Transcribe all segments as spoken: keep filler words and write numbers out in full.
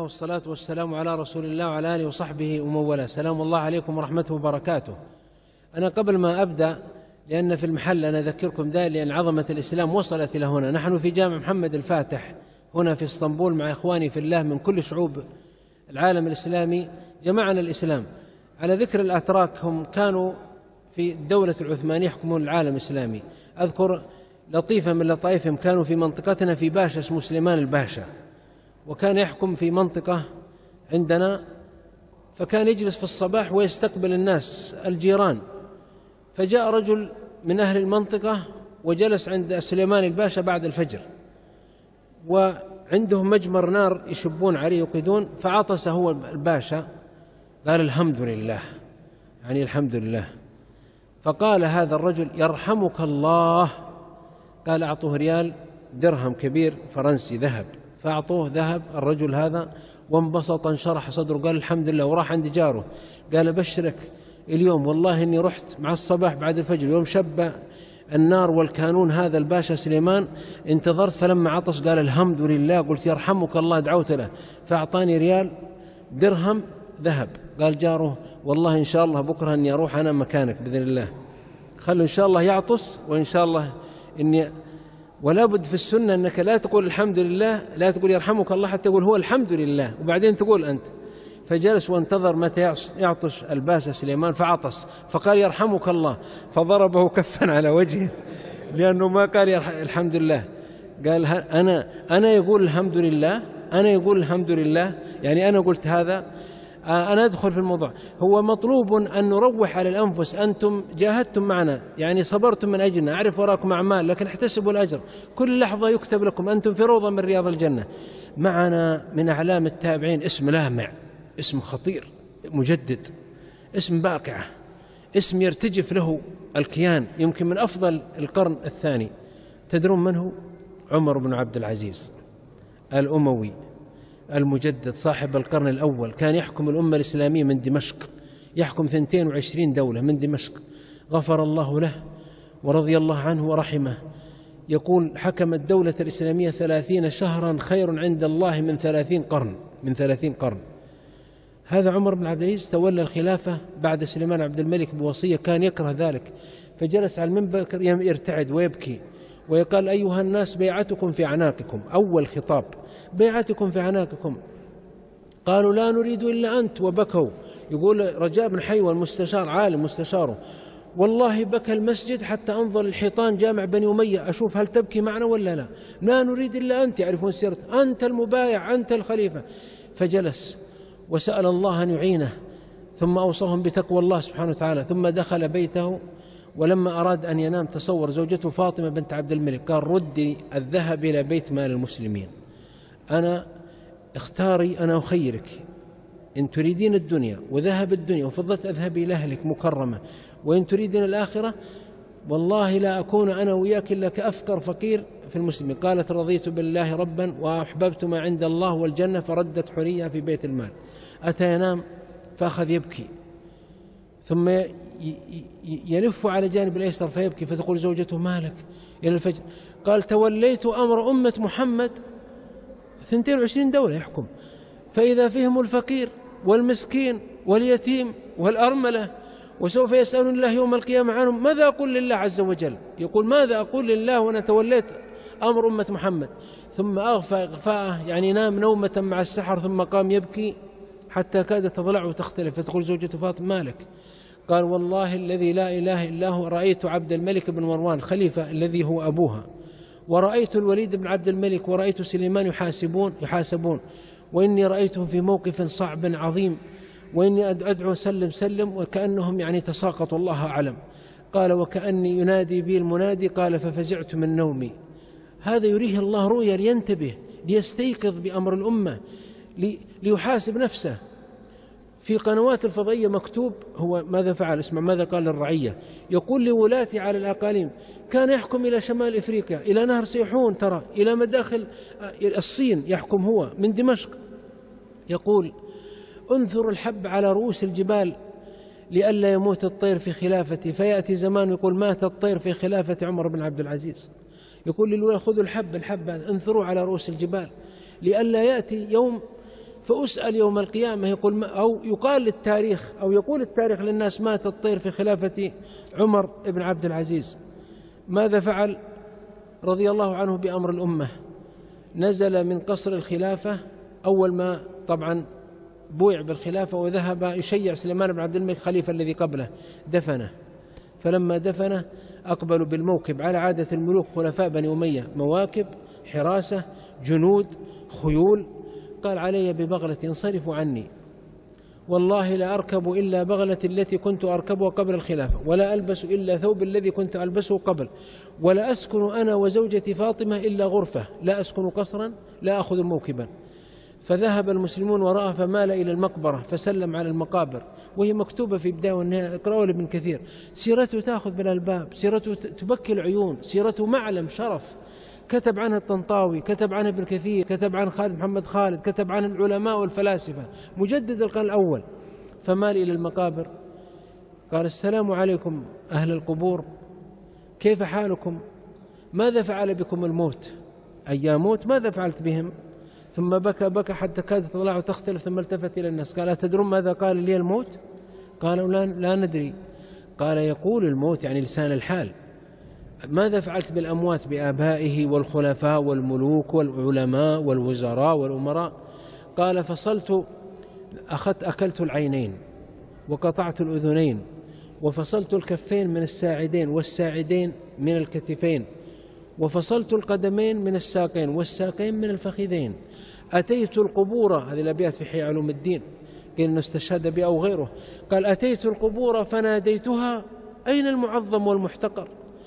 والصلاة والسلام على رسول الله وعلى آله وصحبه ومن والاه. سلام الله عليكم ورحمته وبركاته. أنا قبل ما أبدأ، لأن في المحل أنا أذكركم ذلك لأن عظمة الإسلام وصلت إلى هنا. نحن في جامع محمد الفاتح هنا في اسطنبول مع إخواني في الله من كل شعوب العالم الإسلامي. جمعنا الإسلام على ذكر الأتراك، هم كانوا في الدولة العثمانية يحكمون العالم الإسلامي. أذكر لطيفة من لطائفهم، كانوا في منطقتنا في باشا اسمه سليمان الباشا، وكان يحكم في منطقة عندنا، فكان يجلس في الصباح ويستقبل الناس الجيران. فجاء رجل من أهل المنطقة وجلس عند سليمان الباشا بعد الفجر، وعندهم مجمر نار يشبون عليه يوقدون، فعطس هو الباشا قال الحمد لله، يعني الحمد لله. فقال هذا الرجل يرحمك الله، قال أعطوه ريال درهم كبير فرنسي ذهب، فأعطوه ذهب الرجل هذا وانبسط انشرح صدره، قال الحمد لله. وراح عند جاره قال أبشرك اليوم والله إني رحت مع الصباح بعد الفجر يوم شب النار والكانون هذا الباشا سليمان، انتظرت فلما عطس قال الحمد لله، قلت يرحمك الله، دعوت له فأعطاني ريال درهم ذهب. قال جاره والله إن شاء الله بكرة أني أروح أنا مكانك بإذن الله، خلوا إن شاء الله يعطس وإن شاء الله إني. ولا بد في السنة أنك لا تقول الحمد لله، لا تقول يرحمك الله، حتى تقول هو الحمد لله وبعدين تقول أنت. فجلس وانتظر متى يعطش الباشا سليمان فعطس، فقال يرحمك الله، فضربه كفا على وجهه لأنه ما قال الحمد لله. قال أنا أنا يقول الحمد لله، أنا يقول الحمد لله، يعني أنا قلت هذا. أنا أدخل في الموضوع. هو مطلوب أن نروح على الأنفس. أنتم جاهدتم معنا، يعني صبرتم من أجلنا، أعرف وراكم أعمال لكن احتسبوا الأجر، كل لحظة يكتب لكم، أنتم في روضة من رياض الجنة. معنا من أعلام التابعين اسم لامع، اسم خطير، مجدد، اسم باقعة، اسم يرتجف له الكيان، يمكن من أفضل القرن الثاني. تدرون من هو؟ عمر بن عبد العزيز الأموي المجدد صاحب القرن الأول، كان يحكم الأمة الإسلامية من دمشق، يحكم اثنتين وعشرين دولة من دمشق، غفر الله له ورضي الله عنه ورحمه. يقول حكم الدولة الإسلامية ثلاثين شهرا خير عند الله من ثلاثين قرن، من ثلاثين قرن. هذا عمر بن عبد العزيز تولى الخلافة بعد سليمان عبد الملك بوصية، كان يكره ذلك، فجلس على المنبر يرتعد ويبكي ويقال أيها الناس بيعتكم في أعناقكم، أول خطاب بيعتكم في أعناقكم. قالوا لا نريد إلا أنت، وبكوا. يقول رجاء بن حيوة المستشار، عالم مستشاره، والله بكى المسجد حتى أنظر الحيطان جامع بني أمية أشوف هل تبكي معنا ولا لا، لا نريد إلا أنت، يعرفون سيرت، أنت المبايع، أنت الخليفة. فجلس وسأل الله أن يعينه، ثم أوصاهم بتقوى الله سبحانه وتعالى، ثم دخل بيته. ولما أراد أن ينام تصور زوجته فاطمة بنت عبد الملك، قال ردي الذهب إلى بيت مال المسلمين، أنا اختاري، أنا أخيرك، إن تريدين الدنيا وذهب الدنيا وفضة أذهبي لأهلك مكرمة، وإن تريدين الآخرة والله لا أكون أنا وياك إلا كأفقر فقير في المسلمين. قالت رضيت بالله ربا وأحببت ما عند الله والجنة، فردت حرية في بيت المال. أتى ينام فأخذ يبكي، ثم يلف على جانب الأيسر فيبكي، فتقول زوجته مالك إلى الفجر؟ قال توليت أمر أمة محمد، اثنتين وعشرين دولة يحكم، فإذا فيهم الفقير والمسكين واليتيم والأرملة، وسوف يسألون الله يوم القيامة عنهم، ماذا أقول لله عز وجل؟ يقول ماذا أقول لله وأنا توليت أمر أمة محمد؟ ثم أغفى إغفاءه، يعني نام نومة مع السحر، ثم قام يبكي حتى كادت تضلعه تختلف. فتقول زوجته فاطمة مالك؟ قال والله الذي لا إله إلا هو رأيت عبد الملك بن مروان الخليفة الذي هو أبوها، ورأيت الوليد بن عبد الملك، ورأيت سليمان يحاسبون يحاسبون وإني رأيتهم في موقف صعب عظيم، وإني أدعو سلم سلم، وكأنهم يعني تساقطوا، الله أعلم. قال وكأني ينادي بي المنادي، قال ففزعت من نومي. هذا يريه الله رؤيا لينتبه، ليستيقظ بأمر الأمة، ليحاسب نفسه. في قنوات الفضائية مكتوب هو ماذا فعل، اسمع ماذا قال للرعية. يقول لولاتي على الأقاليم، كان يحكم إلى شمال إفريقيا، إلى نهر سيحون، ترى إلى مداخل الصين يحكم هو من دمشق. يقول انثر الحب على رؤوس الجبال لئلا يموت الطير في خلافتي، فيأتي زمان يقول مات الطير في خلافة عمر بن عبد العزيز. يقول للولاة خذوا الحب، الحب انثروا على رؤوس الجبال لئلا يأتي يوم فأسأل يوم القيامة يقول ما أو يقال للتاريخ أو يقول التاريخ للناس مات الطير في خلافة عمر بن عبد العزيز. ماذا فعل رضي الله عنه بأمر الأمة؟ نزل من قصر الخلافة أول ما طبعا بويع بالخلافة وذهب يشيع سليمان بن عبد الملك خليفة الذي قبله، دفنه. فلما دفنه أقبلوا بالموكب على عادة الملوك خلفاء بني أمية، مواكب، حراسة، جنود، خيول. قال علي ببغلة انصرفوا عني، والله لا أركب إلا بغلة التي كنت أركبها قبل الخلافة، ولا ألبس إلا ثوب الذي كنت ألبسه قبل، ولا أسكن أنا وزوجتي فاطمة إلا غرفة، لا أسكن قصرا، لا أخذ موكبا. فذهب المسلمون وراءه فمال إلى المقبرة فسلم على المقابر، وهي مكتوبة في بداية والنهاية، اقرأوا لابن كثير. سيرته تأخذ بالألباب، سيرته تبكي العيون، سيرته معلم شرف. كتب عنها الطنطاوي، كتب عنها ابن كثير، كتب عن خالد محمد خالد، كتب عن العلماء والفلاسفة، مجدد القرن الأول. فمال إلى المقابر قال السلام عليكم أهل القبور، كيف حالكم؟ ماذا فعل بكم الموت؟ أي موت ماذا فعلت بهم؟ ثم بكى بكى حتى كادت ضلاعه تختلف، ثم التفت إلى الناس قال أتدرون ماذا قال لي الموت؟ قالوا لا, لا ندري. قال يقول الموت يعني لسان الحال، ماذا فعلت بالأموات بآبائه والخلفاء والملوك والعلماء والوزراء والأمراء؟ قال فصلت، أخذت أكلت العينين وقطعت الأذنين وفصلت الكفين من الساعدين والساعدين من الكتفين وفصلت القدمين من الساقين والساقين من الفخذين. أتيت القبور، هذه الأبيات في حي علوم الدين، قال إنه استشهد بها أو غيره. قال أتيت القبور فناديتها أين المعظم والمحتقر؟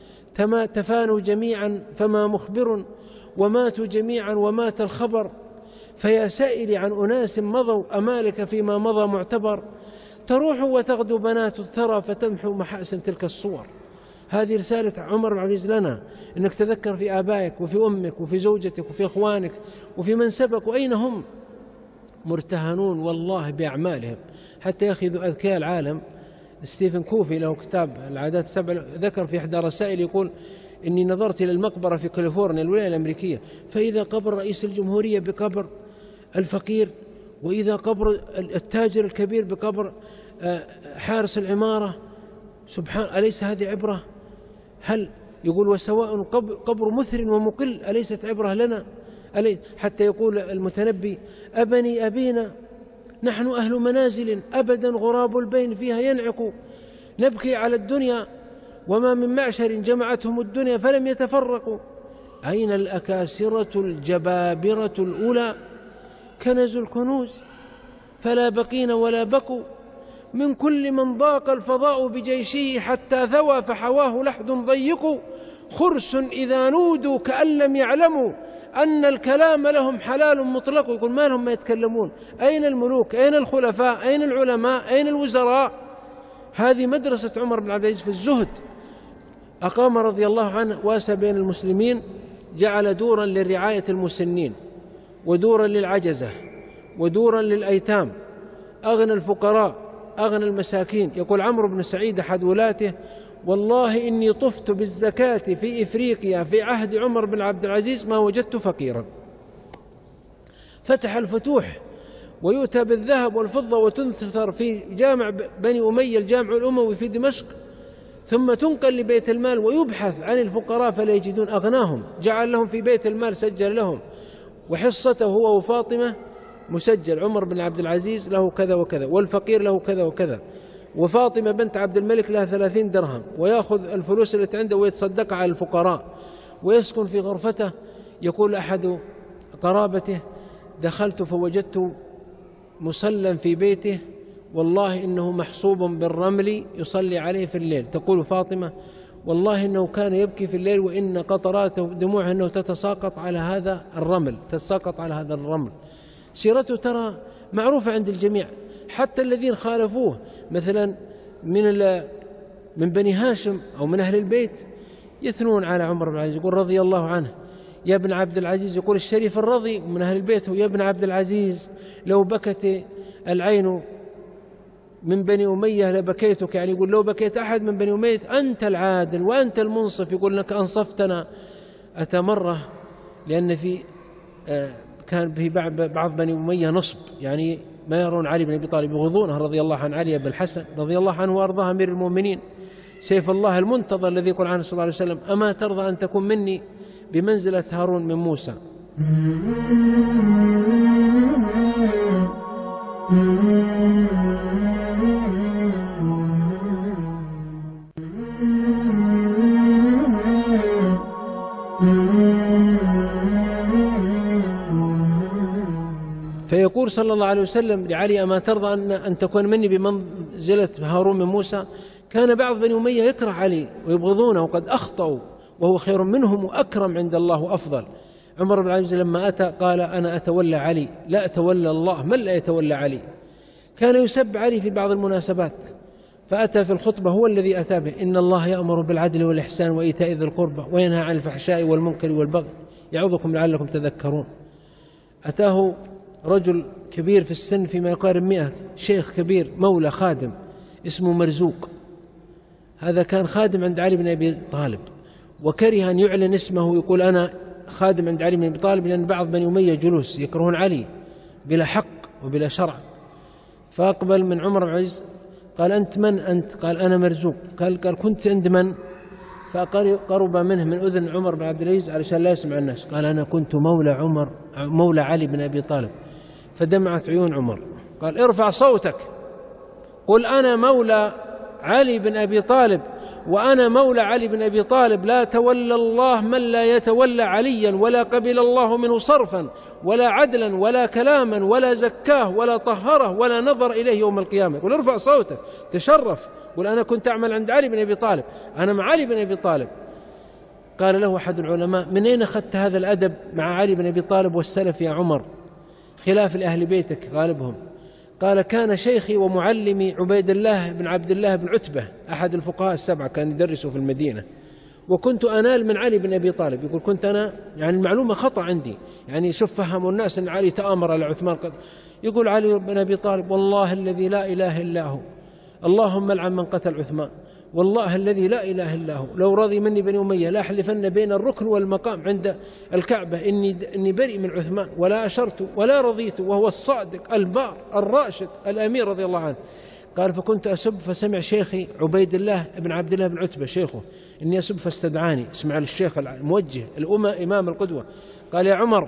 تفانوا جميعا فما مخبر، وماتوا جميعا ومات الخبر. فيا سائلي عن أناس مضوا أمالك فيما مضى معتبر، تروح وتغدو بنات الثرى فتمحو محاسن تلك الصور. هذه رسالة عمر بن عبد العزيز لنا، إنك تذكر في آبائك وفي أمك وفي زوجتك وفي إخوانك وفي من سبق، وأين هم مرتهنون والله بأعمالهم. حتى يأخذ أذكياء العالم، ستيفن كوفي له كتاب العادات السبع، ذكر في إحدى الرسائل يقول إني نظرت إلى المقبرة في كاليفورنيا الولاية الأمريكية، فإذا قبر رئيس الجمهورية بقبر الفقير، وإذا قبر التاجر الكبير بقبر حارس العمارة. سبحان، أليس هذه عبرة؟ هل يقول وسواء قبر مثر ومقل، أليست عبرة لنا؟ أليس حتى يقول المتنبي أبني أبينا نحن أهل منازل أبدا غراب البين فيها ينعق، نبكي على الدنيا وما من معشر جمعتهم الدنيا فلم يتفرقوا. أين الأكاسرة الجبابرة الأولى؟ كنزوا الكنوز فلا بقين ولا بقوا، من كل من ضاق الفضاء بجيشه حتى ثوى فحواه لحد ضيق. خرس إذا نودوا كأن لم يعلموا أن الكلام لهم حلال مطلق. يقول ما لهم ما يتكلمون؟ أين الملوك؟ أين الخلفاء؟ أين العلماء؟ أين الوزراء؟ هذه مدرسة عمر بن عبد العزيز في الزهد. أقام رضي الله عنه واسى بين المسلمين، جعل دورا للرعاية المسنين، ودورا للعجزة، ودورا للأيتام، أغنى الفقراء، أغنى المساكين. يقول عمرو بن سعيد أحد ولاته والله إني طفت بالزكاة في إفريقيا في عهد عمر بن عبد العزيز ما وجدت فقيرا. فتح الفتوح ويؤتى بالذهب والفضة وتنثر في جامع بني أمية الجامع الأموي في دمشق، ثم تنقل لبيت المال ويبحث عن الفقراء فلا يجدون أغناهم. جعل لهم في بيت المال، سجل لهم، وحصته هو وفاطمة مسجل، عمر بن عبد العزيز له كذا وكذا، والفقير له كذا وكذا، وفاطمة بنت عبد الملك لها ثلاثين درهم، ويأخذ الفلوس التي عنده ويتصدق على الفقراء، ويسكن في غرفته. يقول أحد قرابته دخلت فوجدت مصلى في بيته والله إنه محصوب بالرمل يصلي عليه في الليل. تقول فاطمة والله إنه كان يبكي في الليل وإن قطرات دموعه أنه تتساقط على هذا الرمل، تتساقط على هذا الرمل. سيرته ترى معروفة عند الجميع، حتى الذين خالفوه مثلا من من بني هاشم أو من أهل البيت يثنون على عمر بن العزيز، يقول رضي الله عنه يا ابن عبد العزيز. يقول الشريف الرضي من أهل البيت يا ابن عبد العزيز لو بكت العين من بني أمية لبكيتك، يعني يقول لو بكيت أحد من بني أمية أنت العادل وأنت المنصف. يقول لك أنصفتنا. أتى مرة لأن في كان في بعض بني أمية نصب، يعني ما يرون علي بن أبي طالب، يغضونه رضي الله عن علي بن الحسن رضي الله عنه وأرضاه أمير المؤمنين سيف الله المنتظر الذي يقول عنه صلى الله عليه وسلم: أما ترضى أن تكون مني بمنزلة هارون من موسى. فيقول صلى الله عليه وسلم لعلي: أما ترضى أن, أن تكون مني بمنزلة هارون من موسى. كان بعض بني أمية يكره علي ويبغضونه وقد أخطأوا، وهو خير منهم وأكرم عند الله وأفضل. عمر بن عبد العزيز لما أتى قال: أنا أتولى علي لا أتولى الله، من لا يتولى علي؟ كان يسب علي في بعض المناسبات، فأتى في الخطبة هو الذي أتى به: إن الله يأمر بالعدل والإحسان وإيتاء ذي القربى وينهى عن الفحشاء والمنكر والبغي يعظكم لعلكم تذكرون. أتاه رجل كبير في السن فيما يقارب مئة، شيخ كبير مولى خادم اسمه مرزوق، هذا كان خادم عند علي بن أبي طالب، وكره أن يعلن اسمه ويقول: أنا خادم عند علي بن أبي طالب، لأن بعض بني أمية جلوس يكرهون علي بلا حق وبلا شرع. فأقبل من عمر بن العزيز قال: أنت من أنت؟ قال: أنا مرزوق. قال, قال كنت عند من؟ فقرب منه من أذن عمر بن عبد العزيز علشان لا يسمع الناس، قال: أنا كنت مولى عمر مولى علي بن أبي طالب. فدمعت عيون عمر، قال: ارفع صوتك، قل: أنا مولى علي بن أبي طالب، وأنا مولى علي بن أبي طالب، لا تولى الله من لا يتولى عليا، ولا قبل الله منه صرفا ولا عدلا ولا كلاما ولا زكاه ولا طهره ولا نظر إليه يوم القيامة. قل: ارفع صوتك، تشرف، قل: أنا كنت أعمل عند علي بن أبي طالب، أنا مع علي بن أبي طالب. قال له أحد العلماء: من أين أخذت هذا الأدب مع علي بن أبي طالب والسلف يا عمر، خلاف لأهل بيتك غالبهم؟ قال: كان شيخي ومعلمي عبيد الله بن عبد الله بن عتبة، أحد الفقهاء السبعة، كان يدرسه في المدينة، وكنت أنال من علي بن أبي طالب. يقول: كنت أنا يعني المعلومة خطأ عندي، يعني شوف فهموا الناس أن علي تآمر على عثمان. يقول علي بن أبي طالب: والله الذي لا إله إلا هو، اللهم لعن من قتل عثمان، والله الذي لا إله إلا هو، لو رضي مني بني أمية لا أحلفن بين الركن والمقام عند الكعبة إني, إني بريء من عثمان، ولا أشرت ولا رضيت، وهو الصادق البار الراشد الأمير رضي الله عنه. قال: فكنت أسب، فسمع شيخي عبيد الله بن عبد الله بن عتبة شيخه إني أسب فاستدعاني. اسمع للشيخ الموجه الأمة إمام القدوة. قال: يا عمر،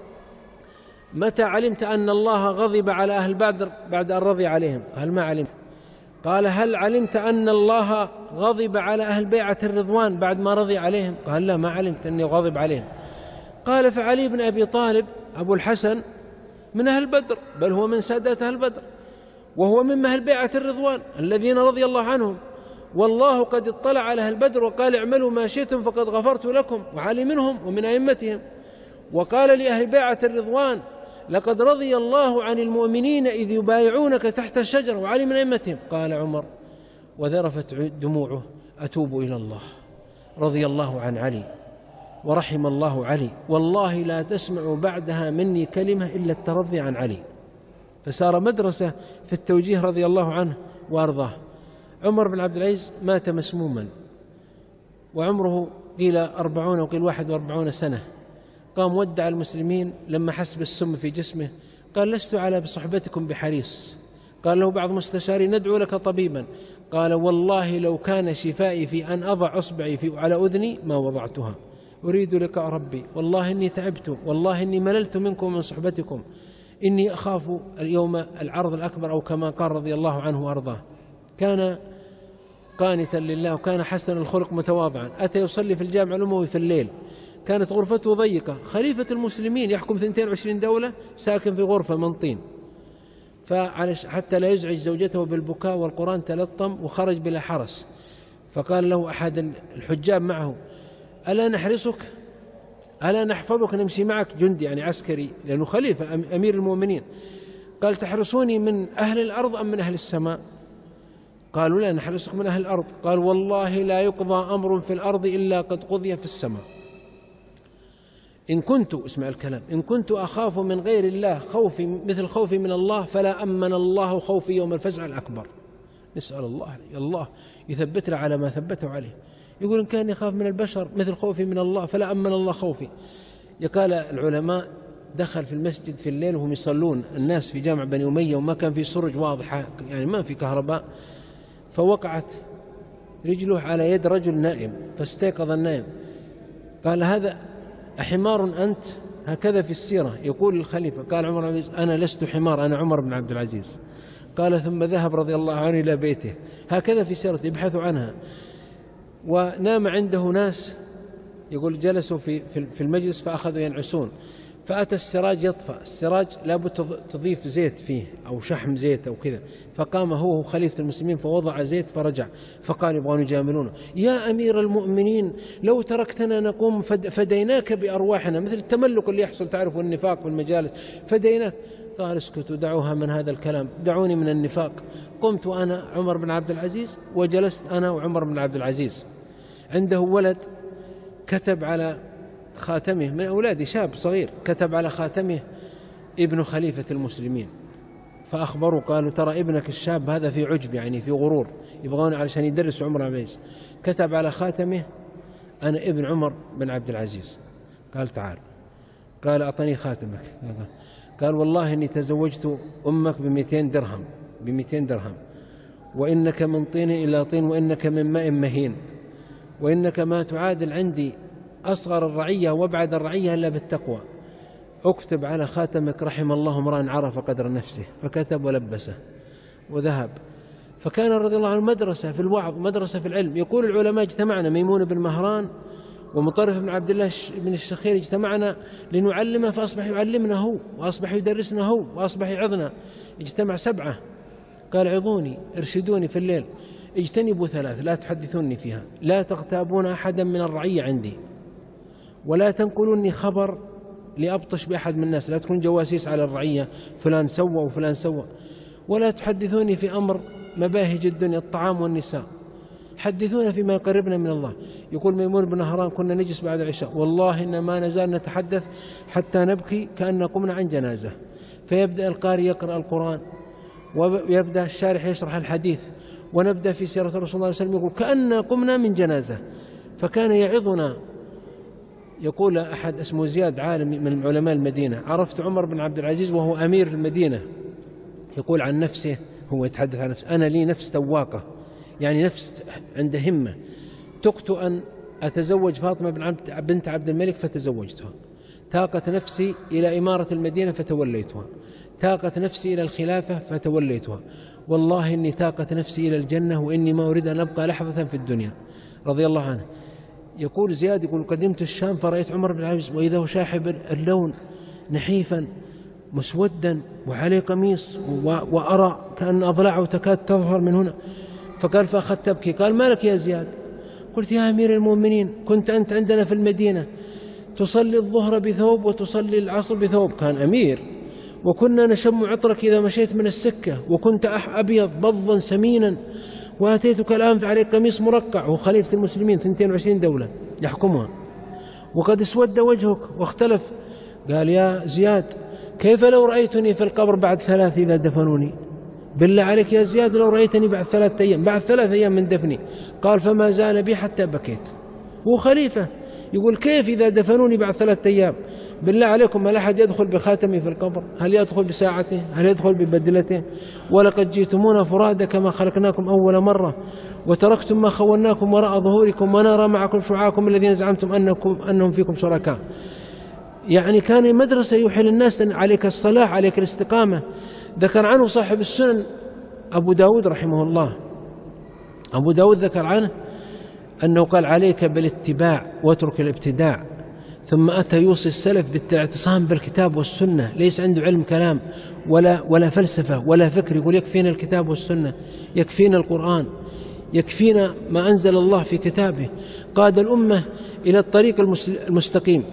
متى علمت أن الله غضب على أهل بدر بعد أن رضي عليهم؟ قال: ما علمت. قال: هل علمت أن الله غضب على أهل بيعة الرضوان بعد ما رضي عليهم؟ قال: لا، ما علمت أني غضب عليهم. قال: فعلي بن أبي طالب أبو الحسن من أهل بدر، بل هو من سادات أهل بدر، وهو من أهل بيعة الرضوان الذين رضي الله عنهم، والله قد اطلع على أهل بدر وقال: اعملوا ما شئتم فقد غفرت لكم، وعلي منهم ومن أئمتهم. وقال لأهل بيعة الرضوان: لقد رضي الله عن المؤمنين إذ يبايعونك تحت الشجرة، وعلي من أئمتهم. قال عمر وذرفت دموعه: أتوب إلى الله، رضي الله عن علي ورحم الله علي، والله لا تسمع بعدها مني كلمة إلا الترضي عن علي. فسار مدرسة في التوجيه رضي الله عنه وأرضاه. عمر بن عبد العزيز مات مسموما، وعمره قيل أربعون وقيل واحد وأربعون سنة. قام ودع المسلمين لما حس بالسم في جسمه، قال: لست على بصحبتكم بحريص. قال له بعض مستشاري: ندعو لك طبيبا. قال: والله لو كان شفائي في أن أضع أصبعي في على أذني ما وضعتها، أريد لقاء ربي، والله إني تعبت، والله إني مللت منكم من صحبتكم، إني أخاف اليوم العرض الأكبر، أو كما قال رضي الله عنه وأرضاه. كان قانتا لله، وكان حسن الخلق متواضعا. أتى يصلي في الجامع الأموي في الليل، كانت غرفته ضيقة، خليفة المسلمين يحكم اثنتين وعشرين دولة، ساكن في غرفة من طين، حتى لا يزعج زوجته بالبكاء، والقرآن تلطم وخرج بلا حرس. فقال له أحد الحجاب معه: ألا نحرسك؟ ألا نحفظك؟ نمشي معك جندي، يعني عسكري، لأنه خليفة أمير المؤمنين. قال: تحرسوني من أهل الأرض أم من أهل السماء؟ قالوا: لا، نحرسك من أهل الأرض. قال: والله لا يقضى أمر في الأرض إلا قد قضي في السماء. إن كنت، اسمع الكلام، إن كنت أخاف من غير الله خوفي مثل خوفي من الله، فلا أمن الله خوفي يوم الفزع الأكبر. نسأل الله الله يثبتنا على ما ثبته عليه. يقول: إن كان يخاف من البشر مثل خوفي من الله، فلا أمن الله خوفي. يقال العلماء دخل في المسجد في الليل وهم يصلون الناس في جامع بني أمية وما كان في سرج واضحة، يعني ما في كهرباء، فوقعت رجله على يد رجل نائم فاستيقظ النائم، قال هذا أحمار أنت؟ هكذا في السيرة يقول الخليفة. قال عمر بن عبد العزيز أنا لست حمار، أنا عمر بن عبد العزيز. قال ثم ذهب رضي الله عنه إلى بيته، هكذا في سيرته يبحثوا عنها. ونام عنده ناس، يقول جلسوا في في المجلس فأخذوا ينعسون، فأتى السراج يطفأ، السراج لابد تضيف زيت فيه أو شحم زيت أو كذا، فقام هو خليفة المسلمين فوضع زيت فرجع، فقال يبغون يجاملونه، يا أمير المؤمنين لو تركتنا نقوم فديناك بأرواحنا، مثل التملك اللي يحصل تعرفوا النفاق في المجالس، فديناك. قال اسكتوا دعوها من هذا الكلام، دعوني من النفاق. قمت وأنا عمر بن عبد العزيز وجلست أنا وعمر بن عبد العزيز. عنده ولد كتب على خاتمه من أولادي شاب صغير، كتب على خاتمه ابن خليفة المسلمين، فأخبروا قالوا ترى ابنك الشاب هذا في عجب، يعني في غرور، يبغون علشان يدرس عمر بن عبد العزيز، كتب على خاتمه أنا ابن عمر بن عبد العزيز. قال تعال، قال أعطني خاتمك. قال والله إني تزوجت أمك بمئتين درهم، بمئتين درهم، وإنك من طين إلى طين، وإنك من ماء مهين، وإنك ما تعادل عندي أصغر الرعية وابعد الرعية إلا بالتقوى، اكتب على خاتمك رحم الله امرأ عرف قدر نفسه. فكتب ولبسه وذهب. فكان رضي الله عنه مدرسة في الوعظ، مدرسة في العلم. يقول العلماء اجتمعنا ميمون بن مهران ومطرف بن عبد الله بن الشخير، اجتمعنا لنعلمه فأصبح يعلمنا هو، وأصبح يدرسنا هو، وأصبح يعظنا. اجتمع سبعة قال عظوني ارشدوني في الليل، اجتنبوا ثلاث لا تحدثوني فيها، لا تغتابون أحدا من الرعية عندي، ولا تنقلوني خبر لأبطش بأحد من الناس، لا تكون جواسيس على الرعية فلان سوى وفلان سوى، ولا تحدثوني في أمر مباهج الدنيا الطعام والنساء، حدثونا فيما يقربنا من الله. يقول ميمون بن نهران كنا نجلس بعد العشاء والله إن ما نزال نتحدث حتى نبكي كأن قمنا عن جنازة، فيبدأ القارئ يقرأ القرآن ويبدأ الشارح يشرح الحديث، ونبدأ في سيرة الرسول صلى الله عليه وسلم، يقول كأن قمنا من جنازة، فكان يعظنا. يقول أحد اسمه زياد عالم من علماء المدينة، عرفت عمر بن عبد العزيز وهو أمير المدينة، يقول عن نفسه، هو يتحدث عن نفسه، أنا لي نفس تواقة، يعني نفس عند همة، تقت أن أتزوج فاطمة بنت عبد الملك فتزوجتها، تاقت نفسي إلى إمارة المدينة فتوليتها، تاقت نفسي إلى الخلافة فتوليتها، والله إني تاقت نفسي إلى الجنة وإني ما أريد أن أبقى لحظة في الدنيا، رضي الله عنه. يقول زياد يقول قدمت الشام فرأيت عمر بن عبد العزيز وإذا هو شاحب اللون نحيفا مسودا وعليه قميص وأرى كأن أضلاعه تكاد تظهر من هنا، فقال فأخذت أبكي. قال ما لك يا زياد؟ قلت يا أمير المؤمنين كنت أنت عندنا في المدينة تصلي الظهر بثوب وتصلي العصر بثوب، كان أمير، وكنا نشم عطرك إذا مشيت من السكة، وكنت أبيض بضا سمينا، وأتيتك الآن فعليك قميص مرقع، وخليفة المسلمين اثنتين وعشرين دولة يحكمها، وقد اسود وجهك واختلف. قال يا زياد كيف لو رأيتني في القبر بعد ثلاث إذا دفنوني؟ بالله عليك يا زياد لو رأيتني بعد ثلاثة أيام، بعد ثلاث أيام من دفني. قال فما زال بي حتى بكيت. هو خليفة يقول كيف إذا دفنوني بعد ثلاثة أيام؟ بالله عليكم هل أحد يدخل بخاتمي في القبر؟ هل يدخل بساعته؟ هل يدخل ببدلته؟ ولقد جئتمونا فرادى كما خلقناكم أول مرة، وتركتم ما خولناكم وراء ظهوركم، ونرى معكم شفعاءكم الذين زعمتم أنكم أنهم فيكم شركاء. يعني كان مدرسة يوحي للناس عليك الصلاح عليك الاستقامة. ذكر عنه صاحب السنن أبو داود رحمه الله، أبو داود ذكر عنه أنه قال عليك بالاتباع واترك الابتداع، ثم أتى يوصي السلف بالاعتصام بالكتاب والسنة، ليس عنده علم كلام ولا, ولا فلسفة ولا فكر، يقول يكفينا الكتاب والسنة، يكفينا القرآن، يكفينا ما أنزل الله في كتابه. قاد الأمة إلى الطريق المستقيم.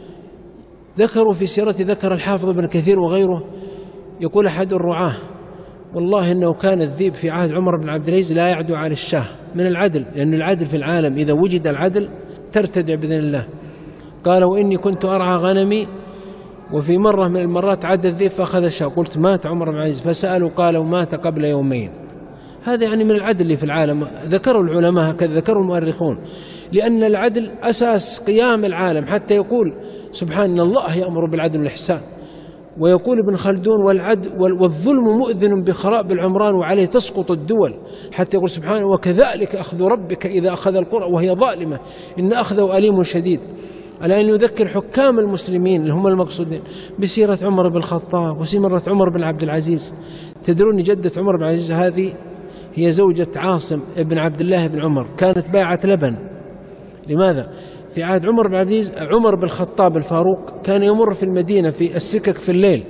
ذكروا في سيرته، ذكر الحافظ ابن كثير وغيره، يقول أحد الرعاة والله إنه كان الذئب في عهد عمر بن عبد العزيز لا يعدو على الشاه من العدل، لأن العدل في العالم إذا وجد العدل ترتدع بإذن الله. قال وإني كنت أرعى غنمي وفي مرة من المرات عد الذئب فأخذ الشاه، قلت مات عمر بن عبد العزيز؟ فسألوا قالوا مات قبل يومين. هذا يعني من العدل اللي في العالم، ذكروا العلماء هكذا، ذكروا المؤرخون، لأن العدل أساس قيام العالم، حتى يقول سبحان الله يأمر بالعدل والإحسان. ويقول ابن خلدون والعدل والظلم مؤذن بخراب العمران وعليه تسقط الدول، حتى يقول سبحانه وكذلك أخذ ربك إذا أخذ القرى وهي ظالمة إن أخذه أليم شديد. الآن يذكر حكام المسلمين اللي هم المقصودين بسيرة عمر بن الخطاب وسيرة عمر بن عبد العزيز. تدرون جدة عمر بن عبد العزيز هذه هي زوجة عاصم بن عبد الله بن عمر، كانت باعة لبن. لماذا؟ في عهد عمر بن عبد العزيز عمر بن الخطاب الفاروق كان يمر في المدينة في السكك في الليل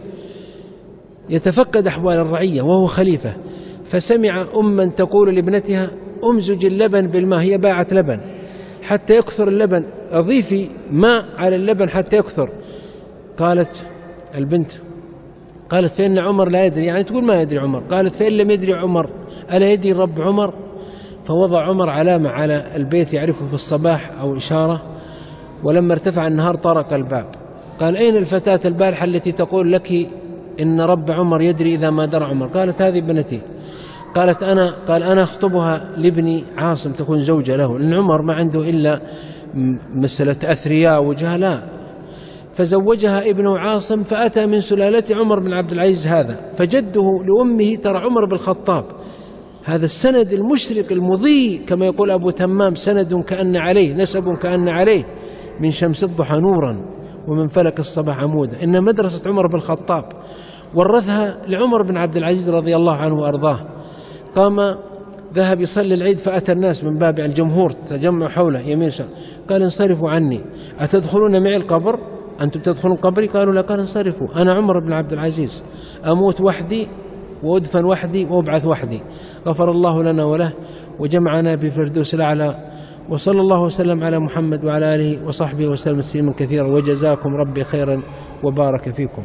يتفقد أحوال الرعية وهو خليفة، فسمع أما تقول لابنتها أمزج اللبن بالماء، هي باعة لبن، حتى يكثر اللبن، أضيفي ماء على اللبن حتى يكثر. قالت البنت، قالت فإن عمر لا يدري، يعني تقول ما يدري عمر. قالت فإن لم يدري عمر ألا يدري رب عمر؟ فوضع عمر علامة على البيت يعرفه في الصباح أو إشارة، ولما ارتفع النهار طرق الباب. قال أين الفتاة البارحة التي تقول لك إن رب عمر يدري إذا ما درى عمر؟ قالت هذه ابنتي. قالت أنا قال أنا أخطبها لابني عاصم تكون زوجة له، لأن عمر ما عنده إلا مسألة أثرياء وجهلاء، فزوجها ابنه عاصم، فأتى من سلالة عمر بن عبد العزيز هذا، فجده لأمه ترى عمر بن الخطاب. هذا السند المشرق المضيء كما يقول أبو تمام، سند كأن عليه نسب كأن عليه، من شمس الضحى نورا ومن فلك الصباح عمودا. إن مدرسة عمر بن الخطاب ورثها لعمر بن عبد العزيز رضي الله عنه وأرضاه. قام ذهب يصلي العيد، فأتى الناس من باب الجمهور تجمع حوله يمين شمال، قال انصرفوا عني، أتدخلون معي القبر؟ أنتم تدخلون قبري؟ قالوا لا. قال انصرفوا، أنا عمر بن عبد العزيز أموت وحدي وأدفن وحدي وأبعث وحدي. غفر الله لنا وله وجمعنا بفردوس الأعلى، وصلى الله وسلم على محمد وعلى آله وصحبه وسلم تسليما كثيرا، وجزاكم ربي خيرا وبارك فيكم.